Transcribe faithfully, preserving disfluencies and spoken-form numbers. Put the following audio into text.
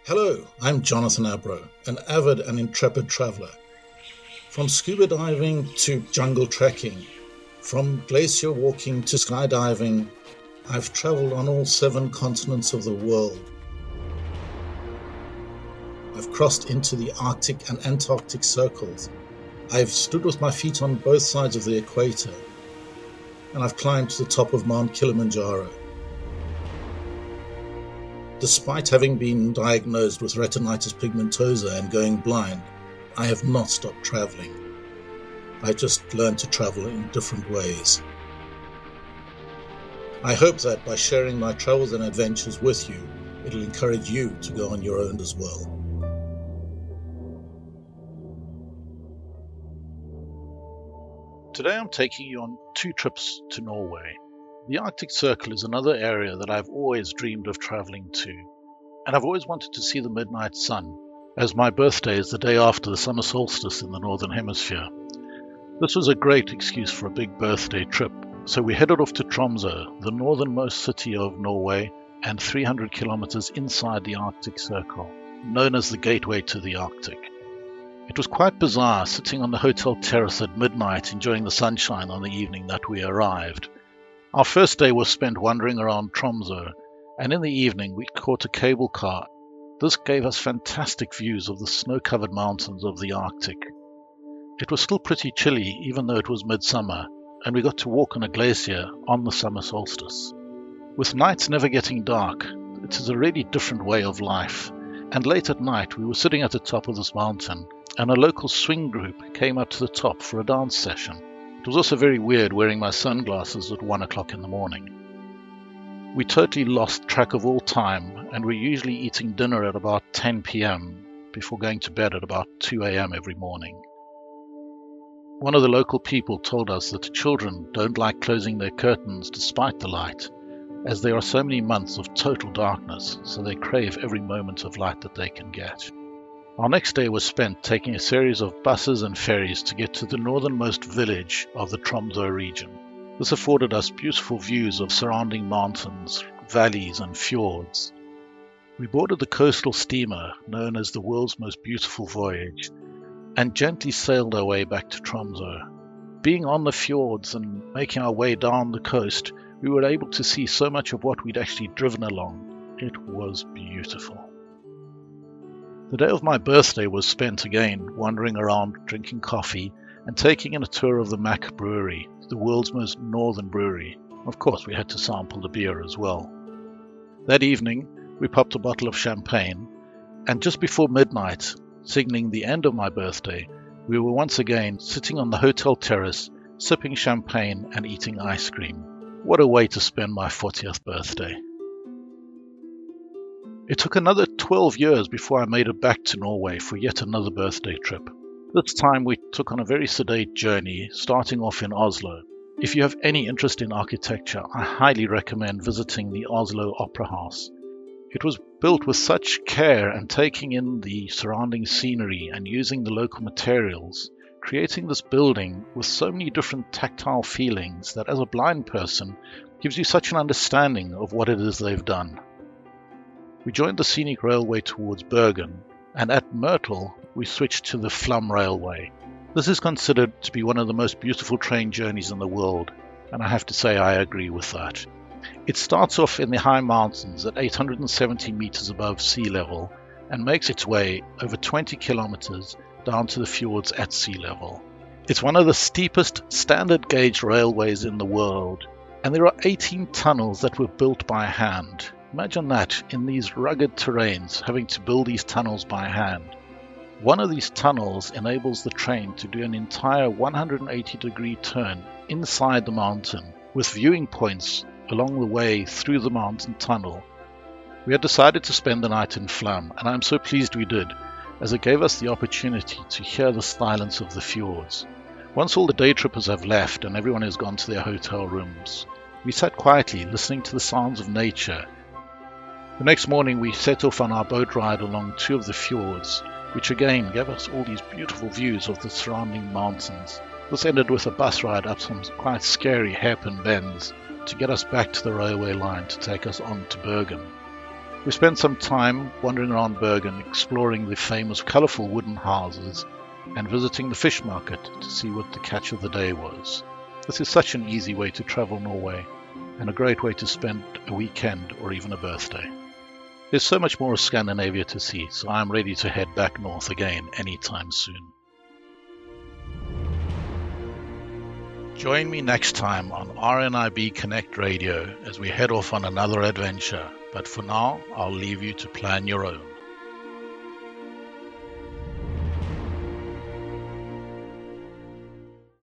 Hello, I'm Jonathan Abro, an avid and intrepid traveller. From scuba diving to jungle trekking, from glacier walking to skydiving, I've travelled on all seven continents of the world. I've crossed into the Arctic and Antarctic circles. I've stood with my feet on both sides of the equator, and I've climbed to the top of Mount Kilimanjaro. Despite having been diagnosed with retinitis pigmentosa and going blind, I have not stopped travelling. I just learned to travel in different ways. I hope that by sharing my travels and adventures with you, it'll encourage you to go on your own as well. Today I'm taking you on two trips to Norway. The Arctic Circle is another area that I've always dreamed of travelling to, and I've always wanted to see the midnight sun, as my birthday is the day after the summer solstice in the Northern Hemisphere. This was a great excuse for a big birthday trip, so we headed off to Tromsø, the northernmost city of Norway and three hundred kilometers inside the Arctic Circle, known as the gateway to the Arctic. It was quite bizarre sitting on the hotel terrace at midnight enjoying the sunshine on the evening that we arrived. Our first day was spent wandering around Tromsø, and in the evening we caught a cable car. This gave us fantastic views of the snow-covered mountains of the Arctic. It was still pretty chilly even though it was midsummer, and we got to walk on a glacier on the summer solstice. With nights never getting dark, it is a really different way of life, and late at night we were sitting at the top of this mountain, and a local swing group came up to the top for a dance session. It was also very weird wearing my sunglasses at one o'clock in the morning. We totally lost track of all time, and we're usually eating dinner at about ten p.m. before going to bed at about two a.m. every morning. One of the local people told us that children don't like closing their curtains despite the light, as there are so many months of total darkness, so they crave every moment of light that they can get. Our next day was spent taking a series of buses and ferries to get to the northernmost village of the Tromsø region. This afforded us beautiful views of surrounding mountains, valleys and fjords. We boarded the coastal steamer known as the world's most beautiful voyage and gently sailed our way back to Tromsø. Being on the fjords and making our way down the coast, we were able to see so much of what we'd actually driven along. It was beautiful. The day of my birthday was spent again wandering around, drinking coffee, and taking in a tour of the Mack Brewery, the world's most northern brewery. Of course, we had to sample the beer as well. That evening, we popped a bottle of champagne, and just before midnight, signaling the end of my birthday, we were once again sitting on the hotel terrace, sipping champagne and eating ice cream. What a way to spend my fortieth birthday. It took another twelve years before I made it back to Norway for yet another birthday trip. This time we took on a very sedate journey, starting off in Oslo. If you have any interest in architecture, I highly recommend visiting the Oslo Opera House. It was built with such care and taking in the surrounding scenery and using the local materials, creating this building with so many different tactile feelings that as a blind person gives you such an understanding of what it is they've done. We joined the scenic railway towards Bergen, and at Myrtle we switched to the Flum Railway. This is considered to be one of the most beautiful train journeys in the world, and I have to say I agree with that. It starts off in the high mountains at eight hundred seventy meters above sea level and makes its way over twenty kilometers down to the fjords at sea level. It's one of the steepest standard gauge railways in the world, and there are eighteen tunnels that were built by hand. Imagine that, in these rugged terrains, having to build these tunnels by hand. One of these tunnels enables the train to do an entire one hundred eighty degree turn inside the mountain, with viewing points along the way through the mountain tunnel. We had decided to spend the night in Flum, and I'm so pleased we did, as it gave us the opportunity to hear the silence of the fjords. Once all the day trippers have left and everyone has gone to their hotel rooms, we sat quietly listening to the sounds of nature. The next morning we set off on our boat ride along two of the fjords, which again gave us all these beautiful views of the surrounding mountains. This ended with a bus ride up some quite scary hairpin bends to get us back to the railway line to take us on to Bergen. We spent some time wandering around Bergen, exploring the famous colourful wooden houses and visiting the fish market to see what the catch of the day was. This is such an easy way to travel Norway and a great way to spend a weekend or even a birthday. There's so much more of Scandinavia to see, so I'm ready to head back north again anytime soon. Join me next time on R N I B Connect Radio as we head off on another adventure, but for now I'll leave you to plan your own.